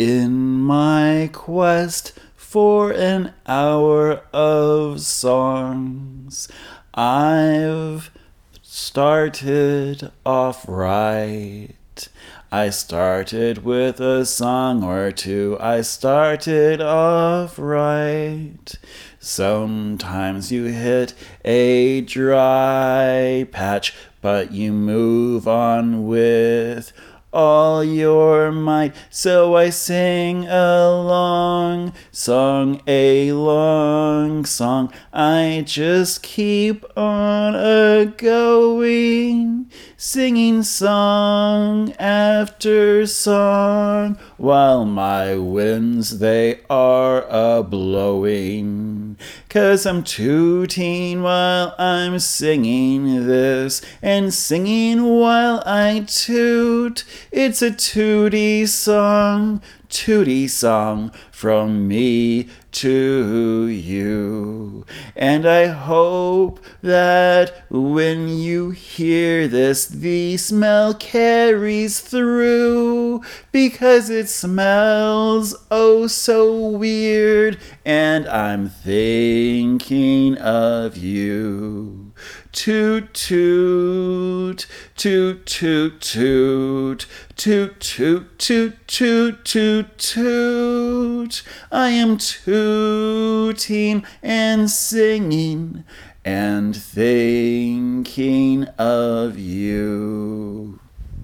In my quest for an hour of songs, I've started off right. I started with a song or two. I started off right. Sometimes you hit a dry patch, but you move on with all your might. So I sing a long song, I just keep on a-going, singing song after song, while my winds they are a-blowing. 'Cause I'm tooting while I'm singing this, and singing while I toot. It's a tooty song from me to you. And I hope that when you hear this, the smell carries through, because it smells oh so weird, and I'm thinking of you. Toot toot, toot toot toot, toot toot toot toot toot toot. I am tooting and singing and thinking of you.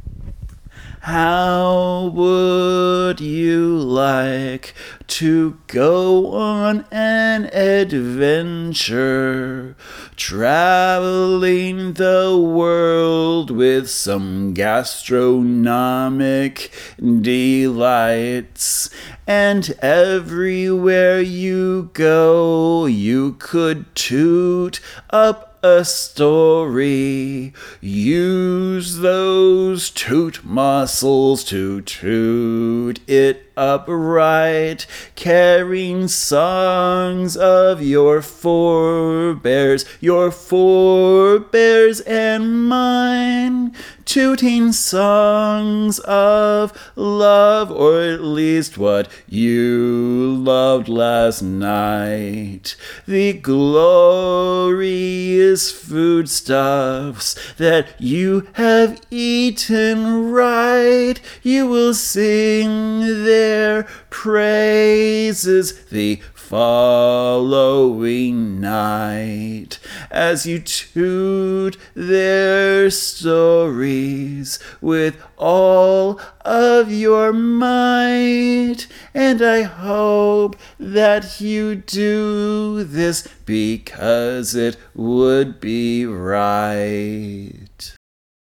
How would you like to go on an adventure, traveling the world with some gastronomic delights? And everywhere you go, you could toot up a story. Use those toot muscles to toot it upright, carrying songs of your forebears and mine, tooting songs of love, or at least what you loved last night. The glorious foodstuffs that you have eaten right, you will sing their praises the following night, as you toot their stories with all of your might. And I hope that you do this, because it would be right.